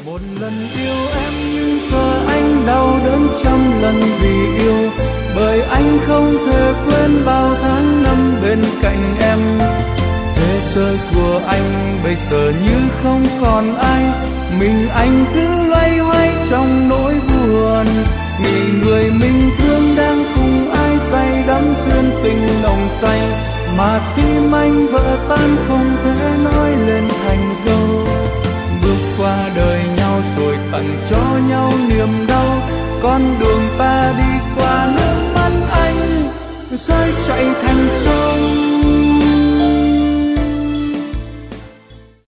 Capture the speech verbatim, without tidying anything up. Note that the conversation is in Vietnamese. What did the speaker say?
Một lần yêu em nhưng giờ anh đau đớn trăm lần vì yêu, bởi anh không thể quên bao tháng năm bên cạnh em. Thế giới của anh bây giờ như không còn ai, mình anh cứ loay hoay trong nỗi buồn, nghĩ người mình thương đang cùng ai say đắm duyên tình nồng say, mà tim anh vỡ tan không thể nói lên thành câu. Bước qua đời nhau rồi tặng cho nhau niềm đau, con đường ta đi qua nước mắt anh rơi chạy thành sông.